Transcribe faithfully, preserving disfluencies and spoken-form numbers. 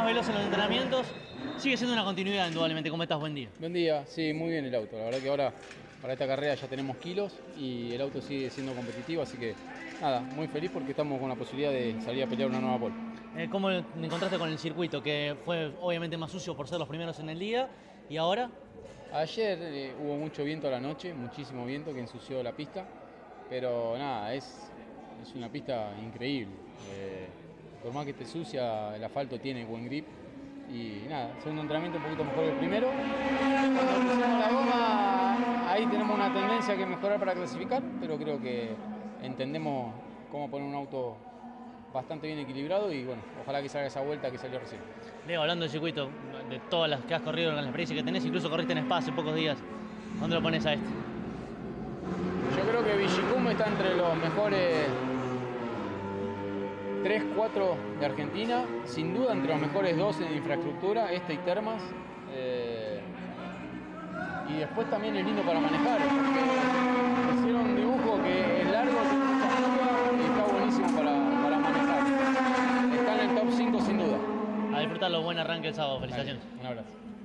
veloz en los entrenamientos. Sigue siendo una continuidad, indudablemente. ¿Cómo estás? Buen día. Buen día, sí, muy bien el auto. La verdad que ahora para esta carrera ya tenemos kilos y el auto sigue siendo competitivo, así que nada, muy feliz porque estamos con la posibilidad de salir a pelear una nueva pole. Eh, ¿Cómo te encontraste con el circuito? Que fue obviamente más sucio por ser los primeros en el día. ¿Y ahora? Ayer eh, hubo mucho viento a la noche, muchísimo viento que ensució la pista, pero nada, es, es una pista increíble. Eh, por más que esté sucia, el asfalto tiene buen grip y nada, segundo entrenamiento un poquito mejor que el primero. Cuando pusimos la goma, ahí tenemos una tendencia que mejorar para clasificar, pero creo que entendemos cómo poner un auto bastante bien equilibrado y bueno, ojalá que salga esa vuelta que salió recién. Leo, hablando del circuito, de todas las que has corrido, con la experiencia que tenés, incluso corriste en Spa hace pocos días, ¿dónde lo pones a este? Yo creo que Vigicum está entre los mejores tres, cuatro de Argentina, sin duda entre los mejores dos en infraestructura, este y Termas. Eh, y después también es lindo para manejar, porque hicieron un dibujo que es largo, tiene mucha curva y está buenísimo para, para manejar. Está en el top cinco sin duda. A disfrutarlo, buen arranque el sábado, felicitaciones. Vale, un abrazo.